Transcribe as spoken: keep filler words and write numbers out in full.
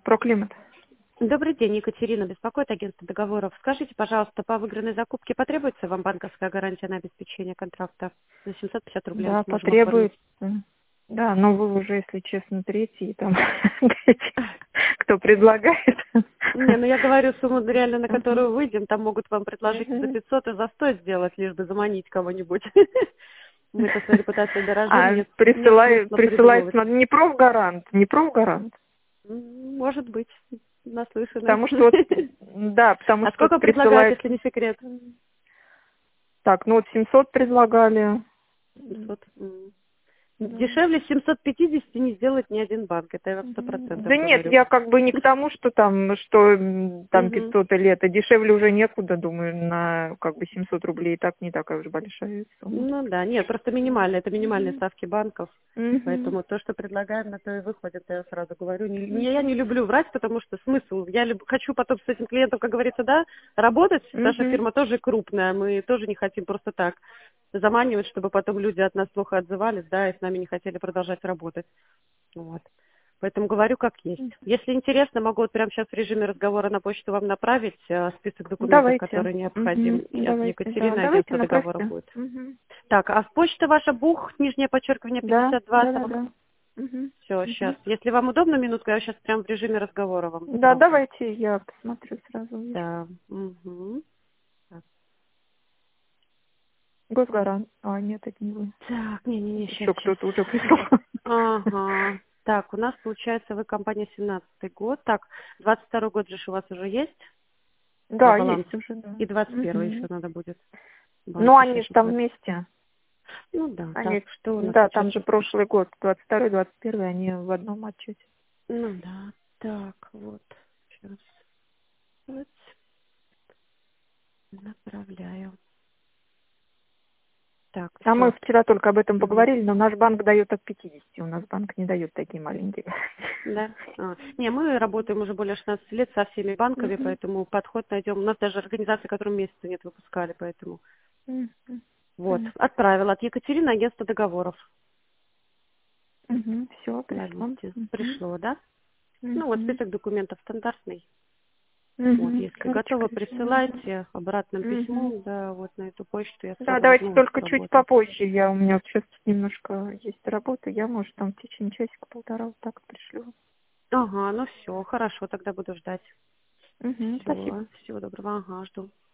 Проклимат. Добрый день, Екатерина, беспокоит агентство договоров. Скажите, пожалуйста, по выигранной закупке потребуется вам банковская гарантия на обеспечение контракта? За семьсот пятьдесят рублей Да, мы сможем потребуется. оформить. Да, но вы уже, если честно, третий, там, кто предлагает. Не, ну я говорю сумму реально, на которую выйдем, там могут вам предложить за пятьсот и за сто сделать, лишь бы заманить кого-нибудь. Мы-то своей репутацией дорожим, А нет, нет присылает, смысла присылает, придумывать. смотри, не профгарант, не профгарант. М, Может быть, наслышаны. Потому что вот, да, потому А что сколько предлагают, присылает, если не секрет? так, ну вот семьсот предлагали. семьсот. М. Да. Дешевле семьсот пятьдесят не сделает ни один банк, это я вам сто процентов Да нет, говорю. я как бы не к тому, что там, что м, там Мгм. пятьсот или это, дешевле уже некуда, думаю, на как бы семьсот рублей и так не такая уж большая сумма. Ну да, нет, просто минимальные, это минимальные ставки банков, Мгм. поэтому то, что предлагаем, на то и выходит, я сразу говорю. Не, не- я не люблю врать, потому что смысл, я люб- хочу потом с этим клиентом, как говорится, да, работать, наша Мгм. фирма тоже крупная, мы тоже не хотим просто так заманивать, чтобы потом люди от нас плохо отзывались, да, и с нами не хотели продолжать работать. Вот. Поэтому говорю как есть. Если интересно, могу вот прямо сейчас в режиме разговора на почту вам направить э, список документов, Давайте. которые необходимы. Мгм. И от Давайте, да. Екатерины Давайте агентство договоров направьте. будет. Мгм. Так, а в почта ваша бух, нижнее подчеркивание Да, пятьдесят два. да, да, да. Мгм. Все, сейчас. Мгм. Если вам удобно минутку, я сейчас прямо в режиме разговора вам Да, сброшу. давайте я посмотрю сразу. Да. Угу. Так, Госгарант. А, нет, это не вы. так, не-не-не, сейчас, Еще сейчас. кто-то уже пришел. Ага. Так, у нас получается, вы компания семнадцатый год. Так, двадцать второй год же ж у вас уже есть по Да, есть балансу. уже, да. И двадцать первый еще Мгм. надо будет. Ну, Банки они сейчас же там уплатят. вместе. Ну да, так, Они, что у нас да, сейчас там же сейчас прошлый год, двадцать второй, двадцать первый, они в одном отчете. Ну да, так, вот. Сейчас. Вот. Направляю. Так, А мы все. вчера только об этом поговорили, но наш банк дает от пятидесяти, у нас банк не дает такие маленькие. Да. А. Не, мы работаем уже более шестнадцати лет со всеми банками, Мгм. поэтому подход найдем. У нас даже организации, которые месяца нет выпускали, поэтому. Мгм. Вот. Мгм. Отправила от Екатерины агентство договоров. Мгм. Все, Да, пришло. видите, Мгм. пришло, да? Ну вот Мгм. список документов стандартный. Вот, Мгм. если Карточка готово, личная. присылайте обратным Мгм. письмом, да, вот на эту почту я Да, сразу давайте возьму вас с только чуть работы. попозже. Я у меня сейчас немножко есть работа. Я, может, там в течение часика-полтора вот так пришлю. Ага, ну все, хорошо, тогда буду ждать. Мгм. Спасибо. Все, всего доброго, ага, жду.